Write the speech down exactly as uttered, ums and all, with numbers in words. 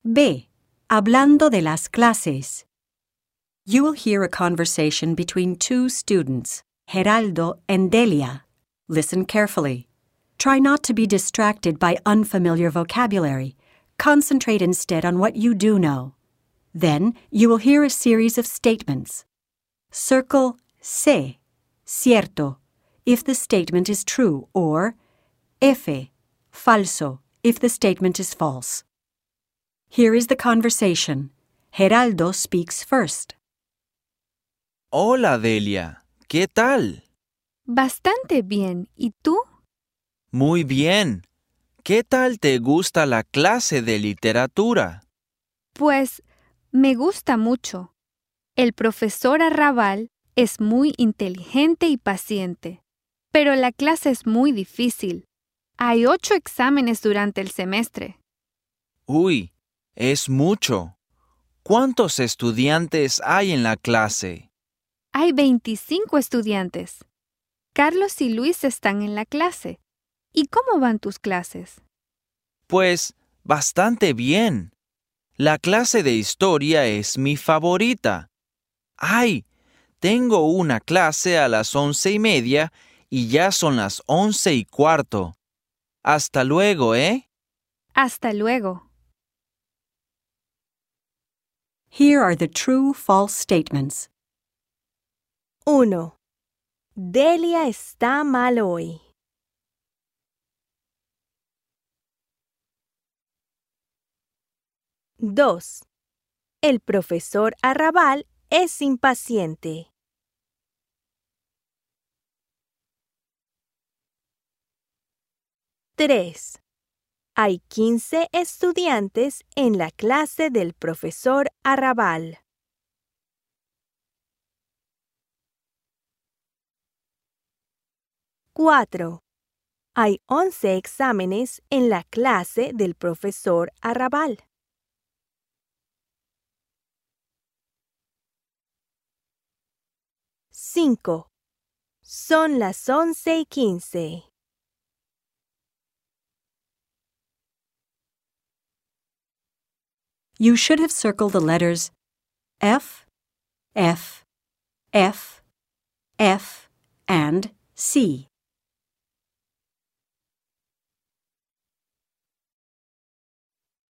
B. Hablando de las clases. You will hear a conversation between two students, Geraldo and Delia. Listen carefully. Try not to be distracted by unfamiliar vocabulary. Concentrate instead on what you do know. Then you will hear a series of statements. Circle C, cierto, if the statement is true, or F, falso, if the statement is false. Here is the conversation. Geraldo speaks first. Hola, Delia. ¿Qué tal? Bastante bien. ¿Y tú? Muy bien. ¿Qué tal te gusta la clase de literatura? Pues me gusta mucho. El profesor Arrabal es muy inteligente y paciente, pero la clase es muy difícil. Hay ocho exámenes durante el semestre. Uy, es mucho. ¿Cuántos estudiantes hay en la clase? Hay veinticinco estudiantes. Carlos y Luis están en la clase. ¿Y cómo van tus clases? Pues bastante bien. La clase de historia es mi favorita. ¡Ay! Tengo una clase a las once y media y ya son las once y cuarto. Hasta luego, ¿eh? Hasta luego. Here are the true-false statements. uno. Delia está mal hoy. dos. El profesor Arrabal es impaciente. tres. Hay quince estudiantes en la clase del profesor Arrabal. cuatro. Hay once exámenes en la clase del profesor Arrabal. cinco. Son las once y quince. You should have circled the letters F, F, F, F, and C.